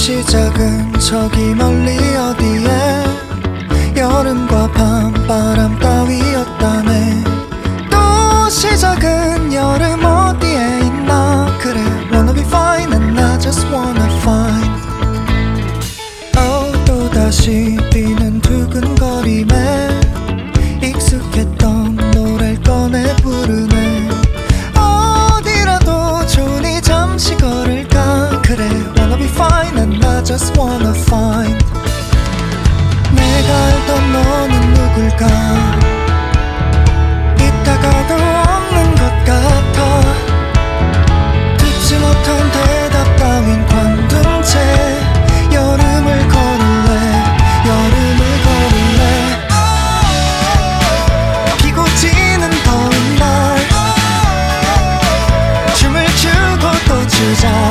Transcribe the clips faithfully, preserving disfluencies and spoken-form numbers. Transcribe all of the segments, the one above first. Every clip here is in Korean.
시작은 저기 멀리 어디에 여름과 밤바람 따위였다네. 또 시작은 여름 어디에 있나. 그래 wanna be fine and I just wanna find. oh, 또다시 뛰는 두근거림에 익숙했던 노래를 꺼내 부르네. 어디라도 좋으니 잠시 걸을까. 그래 wanna be fine and I just wanna find. 내가 알던 너는 누굴까. 있다가도 없는 것 같아. 듣지 못한 대답 따윈 관둔 채 여름을 걸을래. 여름을 걸을래. 피고 지는 더운 날 춤을 추고 또 추자.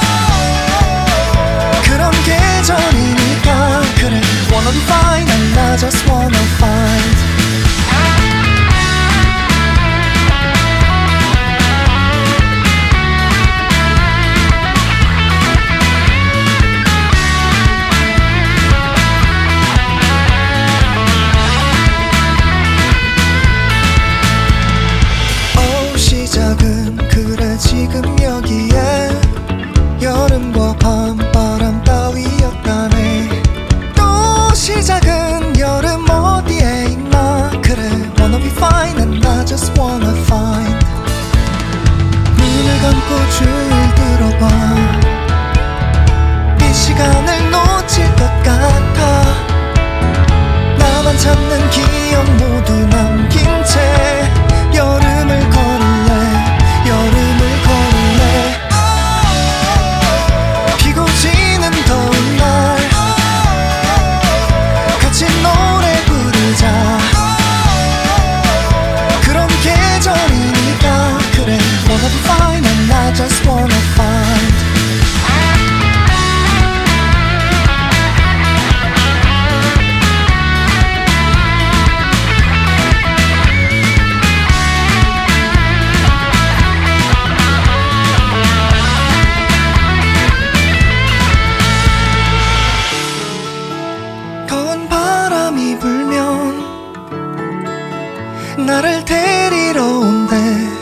그런 계절이니까. 그래 wanna be fine and I just wanna find. oh, 시작은 그래 지금 여기에 여름과 밤바람 따위였다네. 또 시작은 여름 어디에 있나. 그래 wanna be fine and I just wanna find. 눈을 감고 주위를 들어봐. 이 시간을 놓칠 것 같아. 나만 찾는 기억 모두 남긴 채 여름을 걸을래. 여름을 걸을래. 피고 지는 더운 날 같이 노래 부르자. 그런 계절이니까. 그래 wanna be fine and I just wanna find. 더운 바람이 불면 나를 데리러 온대.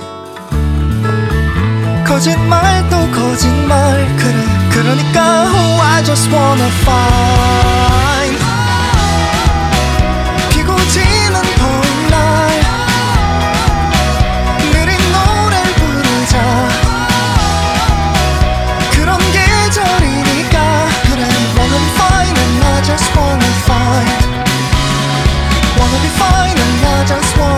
거짓말 또 거짓말. 그래 그러니까 oh, I just wanna find. 피고 지는 더운 날 느린 노래를 부르자. 그런 계절이니까. 그래 wanna be fine and I just wanna find. wanna be fine and I just wanna